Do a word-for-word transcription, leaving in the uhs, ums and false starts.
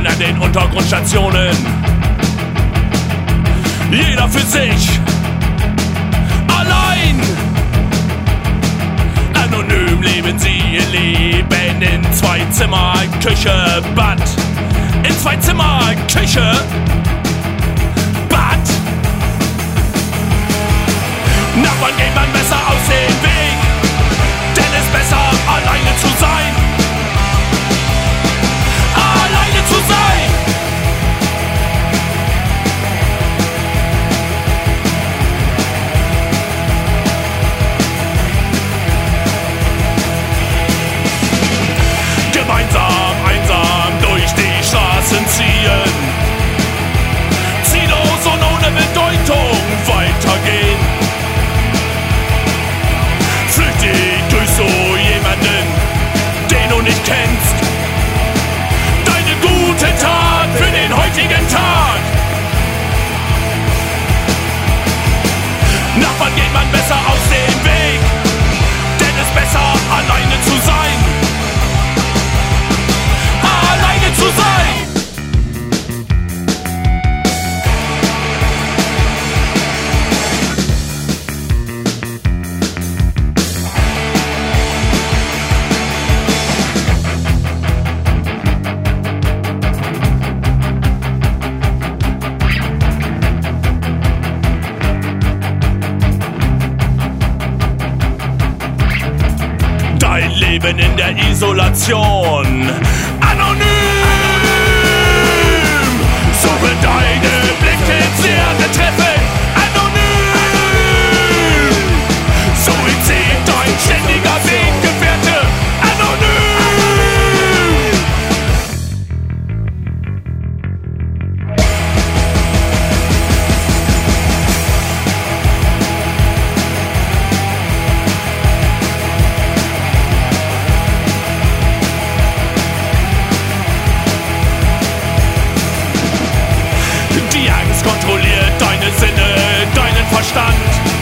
an den Untergrundstationen. Jeder für sich, allein. Anonym leben sie ihr Leben in zwei Zimmer, Küche, Bad. In zwei Zimmer, Küche, Bad. Nachbarn geht man besser aus dem Weg, denn es ist besser, alleine zu sein. Alleine zu sein. Gemeinsam, einsam durch die Straßen ziehen, ziellos und ohne Bedeutung weitergehen. Flüchtig durch so jemanden, den du nicht kennst. Deine gute Tat für den heutigen Tag. Nachbarn geht man besser aus dem Weg, denn es ist besser, alleine zu sein. Alleine zu sein. Dein Leben in der Isolation. Anonym. Suche deine Blicke sehr treffen. Anonym. Suizid, dein ständiger Weggefährte. Anonym. Die Angst kontrolliert deine Sinne, deinen Verstand.